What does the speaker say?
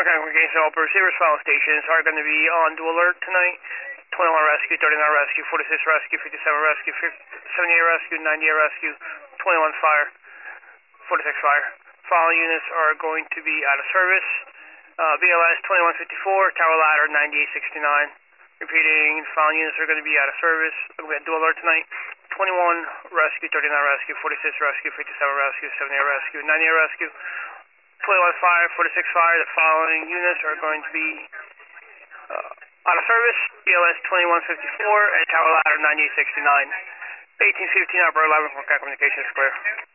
Communication, all receivers, final stations are going to be on dual alert tonight. 21 rescue, 39 rescue, 46 rescue, 57 rescue, 78 rescue, 98 rescue, 21 fire, 46 fire. Following units are going to be out of service. BLS 2154, tower ladder 9869. Repeating, following units are going to be out of service. We're going to be at dual alert tonight. 21 rescue, 39 rescue, 46 rescue, 57 rescue, 78 rescue, 98 rescue, 21 fire, 46 fire. The following units are going to be out of service. BLS 2154 and tower ladder 9869. 1815 upper 11 for communications clear.